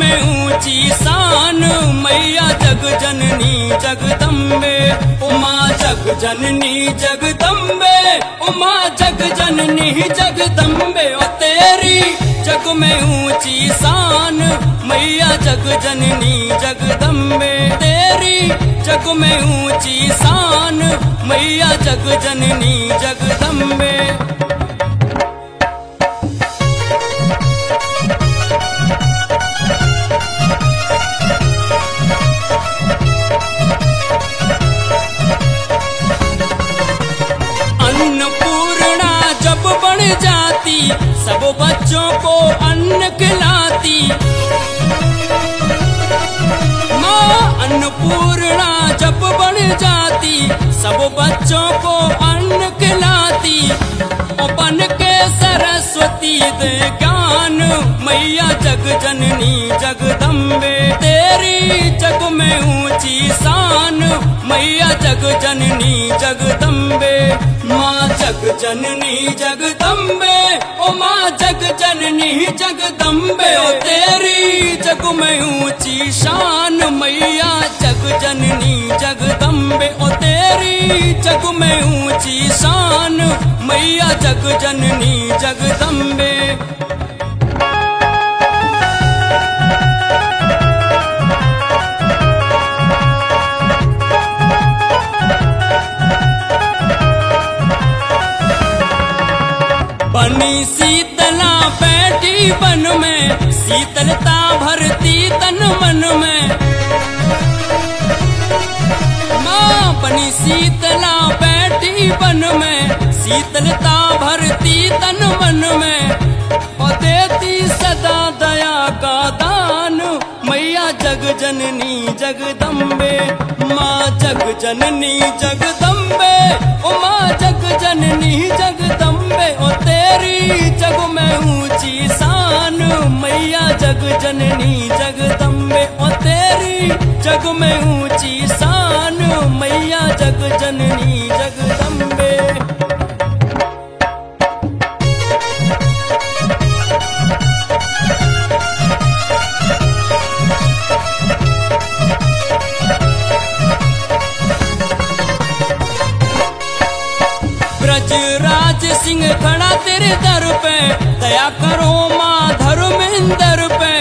में ऊंची शान मैया जग जननी जगदम्बे। उमा जग जननी जगदम्बे, उमा जग जननी जगदम्बे। ओ तेरी जग में ऊंची शान मैया जग जननी जगदम्बे। तेरी जग में ऊंची शान मैया जग जननी जगदम्बे। अन्नपूर्णा जब बन जाती सब बच्चों को अन्न खिलाती। माँ अन्नपूर्णा जब बन जाती सब बच्चों को अन्न खिलाती। बन के सरस्वती दे ज्ञान मैया जग जननी जगदम्बे। तेरी जग में ऊंची शान मैया जग जननी जगदम्बे। माँ जग जननी जगदम्बे, ओ माँ जग जननी जगदम्बे। ओ तेरी जग में ऊंची शान मैया जग जननी जगदम्बे। ओ तेरी जग में ऊंची शान मैया जग जननी जगदम्बे। बनी शीतला बैठी बन में, शीतलता भरती तन मन में। माँ बनी शीतला बैठी बन में, शीतलता भरती तन मन में। और देती सदा दया का दान मैया जग जननी जगदम्बे। माँ जग जननी जगदम्बे, ओ माँ जग जननी जगदम्बे। ओ तेरी जग में ऊंची शान मैया जग जननी जगदम्बे। ओ तेरी जग में ऊंची शान मैया जग जननी जगदम्बे। ब्रजराज सिंह खड़ा तेरे दर पे, दया करो माँ धर्मेंद्र पे।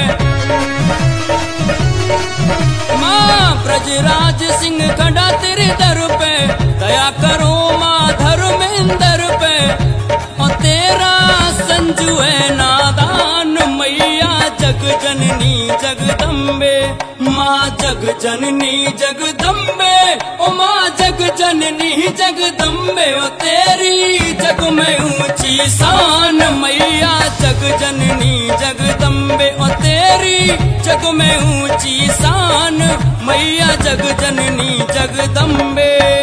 माँ ब्रजराज सिंह खड़ा तेरे दर पे, दया करो माँ धर्मेंद्र पे। और तेरा संजू है नादान मैया जग जननी जगदम्बे। माँ जग जननी जगदम्बे, ओ माँ जग जननी जगदम्बे। ओ तेरी जग में ऊंची शान मैया जग जननी जगदम्बे। ओ तेरी जग में ऊंची शान मैया जग जननी जगदम्बे।